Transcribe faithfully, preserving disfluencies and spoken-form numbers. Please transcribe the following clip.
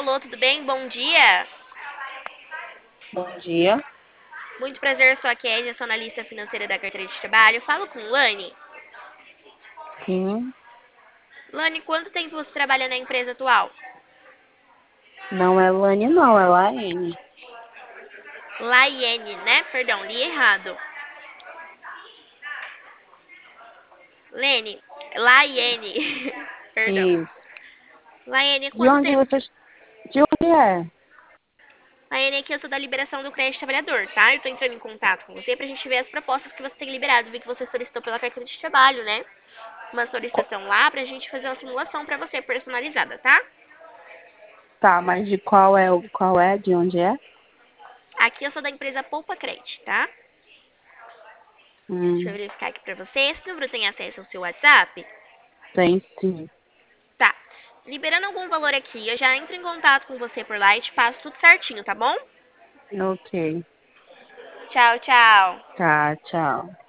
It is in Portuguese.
Alô, tudo bem? Bom dia. Bom dia. Muito prazer, eu sou a Kézia, sou analista financeira da carteira de trabalho. Falo com Lani. Sim, Lani, quanto tempo você trabalha na empresa atual? não é Lane, não, é Laene. Laiene, né? Perdão, li errado. Lene, Laiene. Perdão. Isso. Laiene, De quanto onde tempo? você. De onde é? Laiene, aqui eu sou da liberação do crédito trabalhador, tá? Eu tô entrando em contato com você pra gente ver as propostas que você tem liberado. Vi que você solicitou pela carteira de trabalho, né? Uma Co- solicitação lá pra gente fazer uma simulação pra você personalizada, tá? Tá, mas de qual é o qual é? De onde é? Aqui eu sou da empresa Poupa Credit, tá? Deixa eu Hum, verificar aqui pra você. Esse número tem acesso ao seu WhatsApp? tem sim. Tá. Liberando algum valor aqui, eu já entro em contato com você por lá e te passo tudo certinho, tá bom? Ok. Tchau, tchau. Tá, tchau.